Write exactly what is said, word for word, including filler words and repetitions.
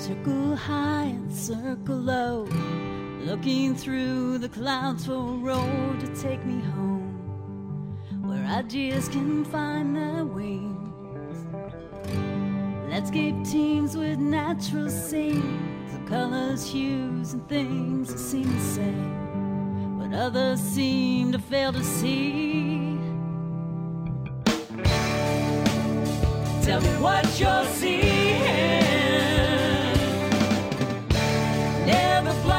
Circle high and circle low, looking through the clouds for a road to take me home, where ideas can find their wings. Landscape teams with natural scenes of colors, hues, and things that seem the same, but others seem to fail to see. Tell me what you're seeing. Never blind.